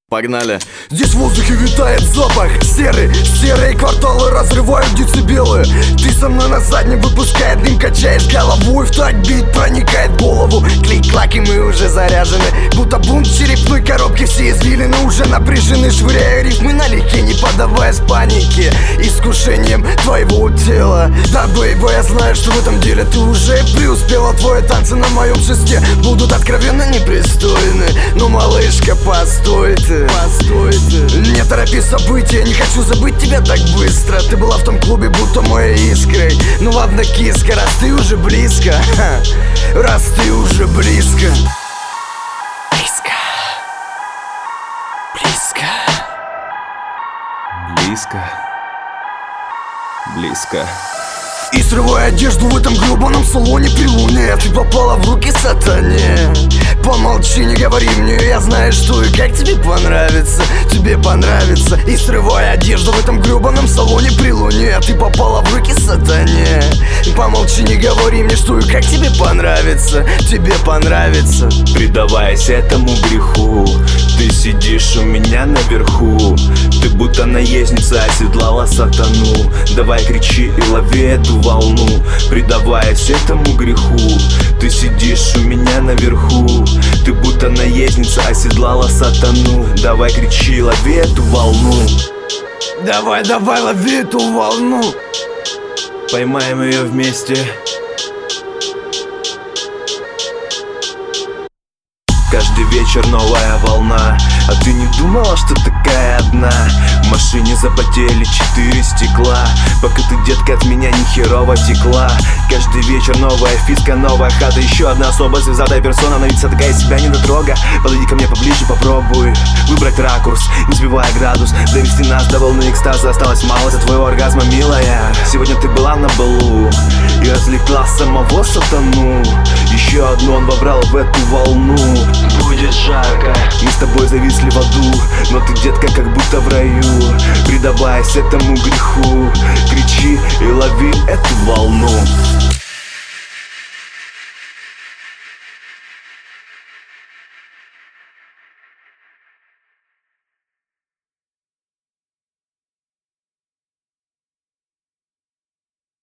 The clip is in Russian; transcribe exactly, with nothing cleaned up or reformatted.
Погнали. Здесь в воздухе витает запах серый. Серые кварталы разрывают децибелы. Ты со мной на заднем, выпускает дым, качаешь головой. В так бит проникает в голову. Клик-клак, и мы уже заряжены. Будто бунт в черепной коробке. Все извилины уже напряжены. Швыряя рифмы налегке, не поддаваясь панике. Искушением твоего тела. Да, бейба, я знаю, что в этом деле ты уже преуспела. Твои танцы на моем шесте будут откровенно непристойны. Но, малышка, постой ты, постой ты. Не торопи события, не хочу забыть тебя так быстро. Ты была в том клубе, будто моей искрой. Ну ладно, киска, раз ты уже близко, ха, раз ты уже близко. Близко. Близко. Близко. Близко. И срывая одежду в этом гребаном салоне при луне. Ты попала в руки сатане. Помолчи, не говори мне, я знаю, что и как тебе понравится. Тебе понравится. И срывая одежду в этом гребаном салоне при луне. Ты попала в руки сатане. Помолчи, не говори мне, что и как тебе понравится. Тебе понравится. Предаваясь этому греху, ты сидишь у меня наверху. Ты будто наездница оседлала сатану. Давай кричи и лови эту волну. Предаваясь этому греху, ты сидишь у меня наверху. Ты будто наездница оседлала сатану. Давай кричи, лови эту волну. Давай, давай, лови эту волну. Поймаем ее вместе. Каждый вечер новая волна. А ты не думала, что такая одна? В машине запотели четыре стекла. Пока ты, детка, от меня ни херово текла. Каждый вечер новая вписка, новая хата. Еще одна особо звездатая персона. Но ведь вся такая себя недотрога. Подойди ко мне поближе, попробуй выбрать ракурс, не сбивая градус. Довести нас до волны экстаза. Осталось мало до твоего оргазма, милая. Сегодня ты была на балу и развлекла самого сатану. Еще одну он вобрал в эту волну. Будет жарко, мы с тобой зависли в аду. Но ты, детка, как будто в раю. Предаваясь этому греху, кричи и лови эту волну.